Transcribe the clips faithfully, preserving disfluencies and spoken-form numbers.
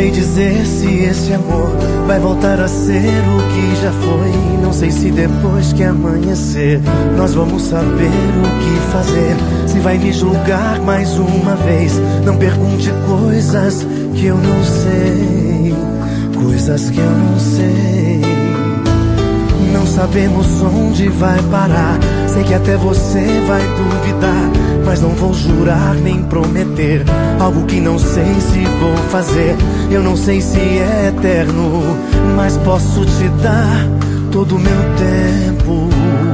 sei dizer se esse amor vai voltar a ser o que já foi. Não sei se depois que amanhecer nós vamos saber o que fazer. Se vai me julgar mais uma vez, não pergunte coisas que eu não sei, coisas que eu não sei. Não sabemos onde vai parar, sei que até você vai duvidar, mas não vou jurar nem prometer algo que não sei se vou fazer. Eu não sei se é eterno, mas posso te dar todo o meu tempo.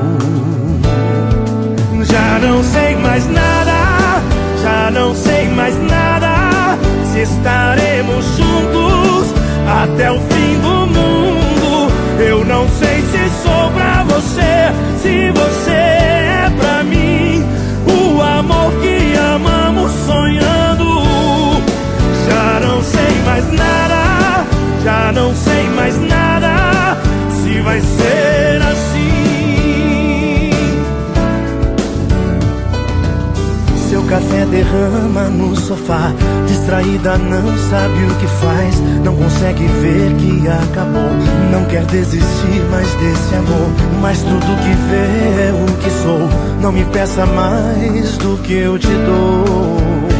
Já não sei mais nada, já não sei mais nada, se estaremos juntos até o fim do mundo. Eu não sei se sou pra você, se você é pra mim, o amor que amamos sonhando. Já não sei mais nada, já não sei mais nada, se vai ser assim. Seu café derrama no sofá, distraída não sabe o que faz, não consegue ver que acabou, não quer desistir mais desse amor, mas tudo que vê é o que sou. Não me peça mais do que eu te dou.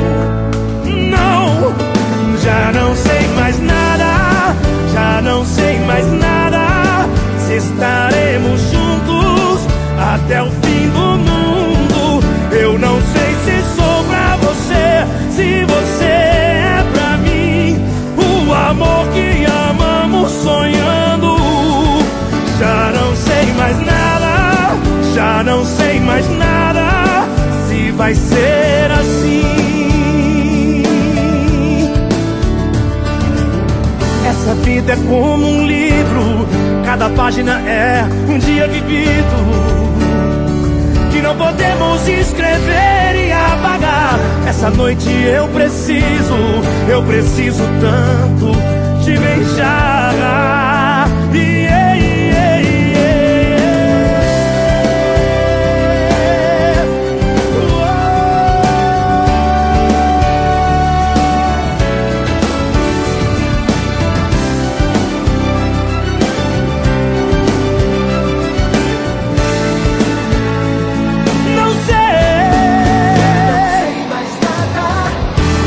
Não, já não sei mais nada, já não sei mais nada, se estaremos juntos até o fim do mundo. Eu não sei se sou pra você, se você é pra mim, o amor que amamos sonhando. Já não sei mais nada, já não sei mais nada, se vai ser assim. Essa vida é como um livro, cada página é um dia vivido, que não podemos escrever e apagar. Essa noite eu preciso, eu preciso tanto te beijar. Yeah, yeah, yeah. Não sei mais nada,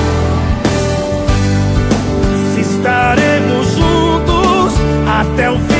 se estaremos juntos até o fim.